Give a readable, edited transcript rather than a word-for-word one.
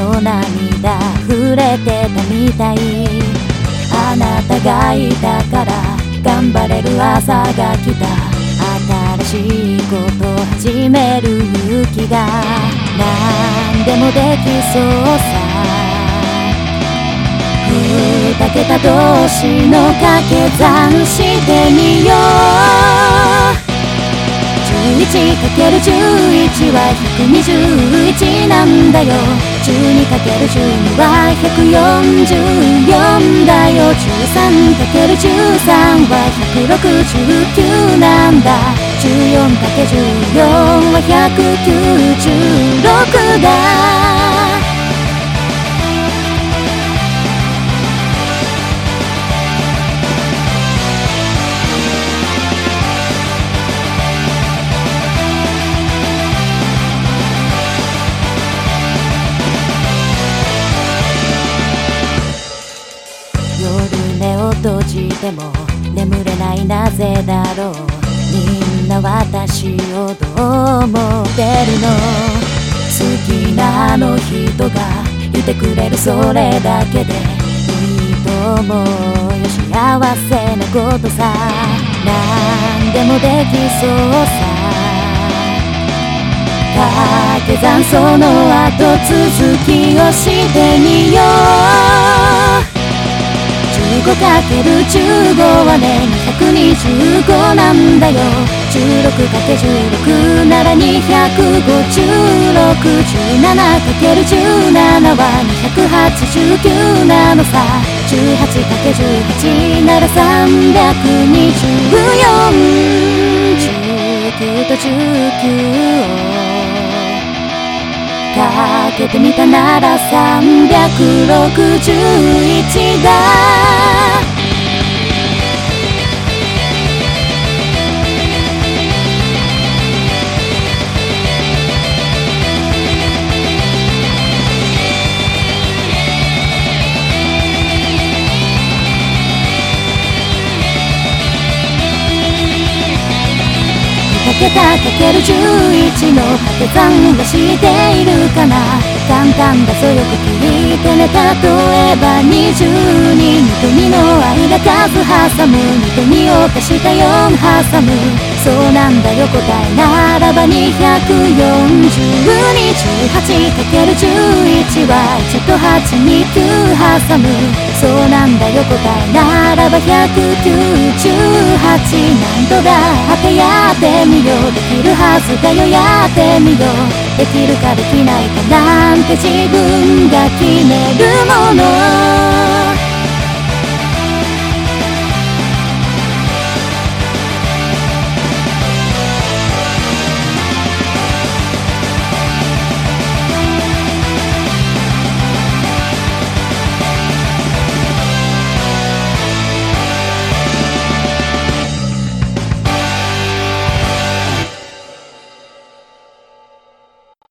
の涙触れてたみたい。あなたがいたから頑張れる朝が来た。新しいこと始める勇気が何でもできそうさ。2桁同士の掛け算してみよう。11×11 は121なんだよ。12×12 は144だよ。13×13 は169なんだ。14×14 は196だ。夜目を閉じても眠れないなぜだろう。みんな私をどう思ってるの。好きなあの人がいてくれるそれだけでいいと思うよ。幸せなことさ。何でもできそうさ。掛け算その後続きをしてみよう。15×15 はね225なんだよ。16×16 なら256。17×17 は289なのさ。18×18 なら324。19と19をかけてみたなら361だ。2桁 ×11 の掛け算はしているかな。簡単だぞよく聞いてね。例えば22、2と2の間数挟む。2と2を足した4挟む。そうなんだよ答えならば240。28×11 は1と8に9挟む。そうなんだよ答えならば198。なんとだってやってみよう。できるはずだよやってみよう。できるかできないかなんて自分が決めるもの。